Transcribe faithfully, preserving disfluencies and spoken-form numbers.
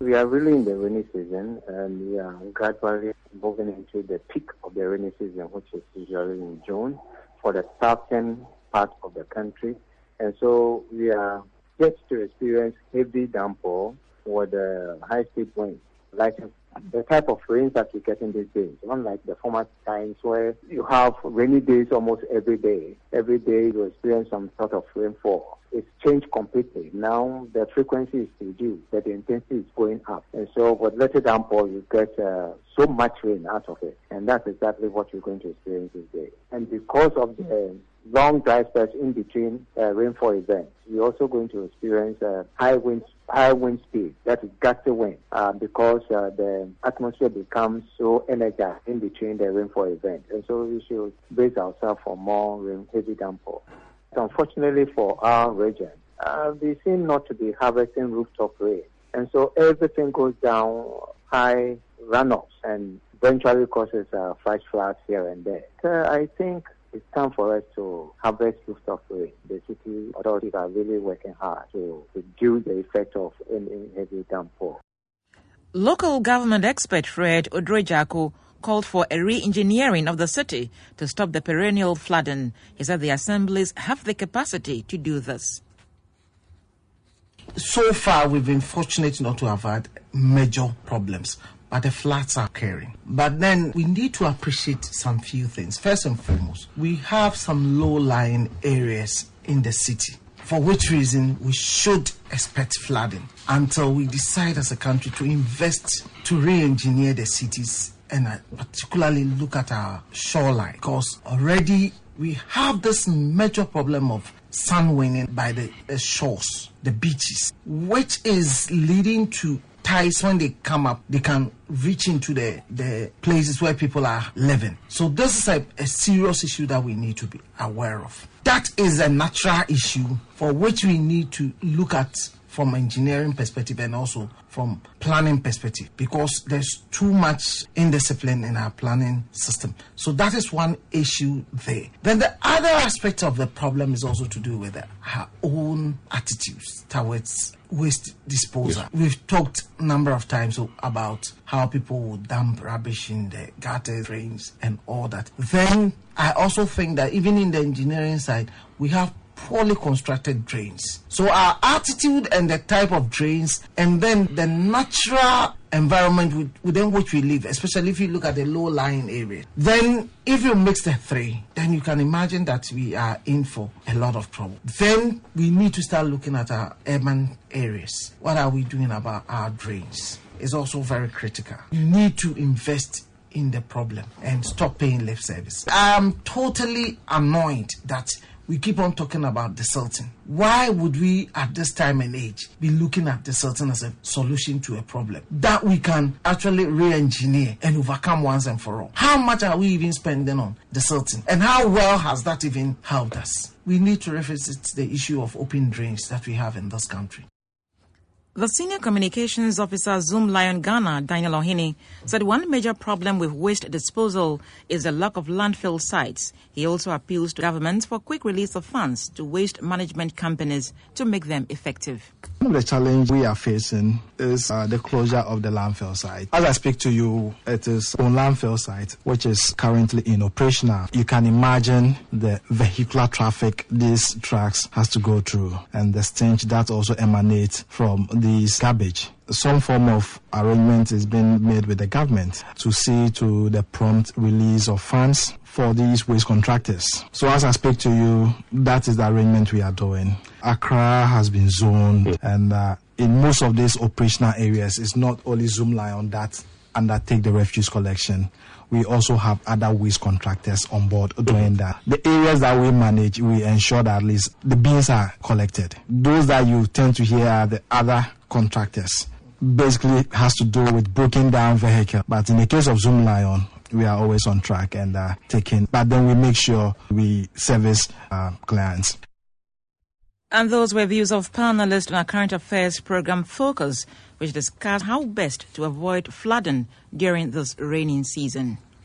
We are really in the rainy season, and we are gradually moving into the peak of the rainy season, which is usually in June for the southern part of the country. And so we are yet to experience heavy downpour with the high-speed winds, like the type of rains that we get in these days, unlike the former times where you have rainy days almost every day. Every day you experience some sort of rainfall. It's changed completely. Now the frequency is reduced, but the intensity is going up. And so with little downpour, you get uh, so much rain out of it. And that's exactly what you're going to experience this day. And because of the long dry spells in between uh, rainfall events, you're also going to experience uh, high wind, high wind speed, that is gusty wind, uh, because uh, the atmosphere becomes so energized in between the rainfall events. And so we should brace ourselves for more rain, heavy downpour. Unfortunately for our region, uh, we seem not to be harvesting rooftop rain. And so everything goes down, high runoffs, and eventually causes uh, flash floods here and there. So I think it's time for us to harvest rooftop rain. The city authorities are really working hard to reduce the effect of any heavy downpour. Local government expert Fred Odrejako called for a re-engineering of the city to stop the perennial flooding. He said the assemblies have the capacity to do this. So far, we've been fortunate not to have had major problems, but the floods are occurring. But then we need to appreciate some few things. First and foremost, we have some low-lying areas in the city, for which reason we should expect flooding until we decide as a country to invest to re-engineer the cities and particularly look at our shoreline, because already we have this major problem of sun winning by the uh, shores, the beaches, which is leading to tides. When they come up, they can reach into the, the places where people are living. So this is a, a serious issue that we need to be aware of. That is a natural issue for which we need to look at from engineering perspective and also from planning perspective, because there's too much indiscipline in our planning system. So that is one issue there. Then the other aspect of the problem is also to do with our own attitudes towards waste disposal. Yes. We've talked a number of times about how people will dump rubbish in the gutters, drains, and all that. Then I also think that even in the engineering side, we have poorly constructed drains. So our attitude and the type of drains, and then the natural environment within which we live, especially if you look at the low-lying area, then if you mix the three, then you can imagine that we are in for a lot of trouble. Then we need to start looking at our urban areas. What are we doing about our drains? It's also very critical. You need to invest in the problem and stop paying lip service. I'm totally annoyed that we keep on talking about desilting. Why would we, at this time and age, be looking at desilting as a solution to a problem that we can actually re-engineer and overcome once and for all? How much are we even spending on desilting? And how well has that even helped us? We need to revisit the issue of open drains that we have in this country. The Senior Communications Officer, Zoomlion Ghana, Daniel Ohini, said one major problem with waste disposal is the lack of landfill sites. He also appeals to governments for quick release of funds to waste management companies to make them effective. One of the challenges we are facing is uh, the closure of the landfill site. As I speak to you, it is on landfill site, which is currently inoperational. You can imagine the vehicular traffic these trucks has to go through and the stench that also emanates from these garbage. Some form of arrangement is being made with the government to see to the prompt release of funds for these waste contractors. So as I speak to you, that is the arrangement we are doing. Accra has been zoned, and uh, in most of these operational areas, it's not only Zoomlion that undertake the refuse collection. We also have other waste contractors on board doing that. The areas that we manage, we ensure that at least the bins are collected. Those that you tend to hear are the other contractors. Basically has to do with breaking down vehicle. But in the case of Zoomlion, we are always on track and uh, taking. But then we make sure we service uh, clients. And those were views of panelists on our current affairs program Focus, which discussed how best to avoid flooding during this rainy season.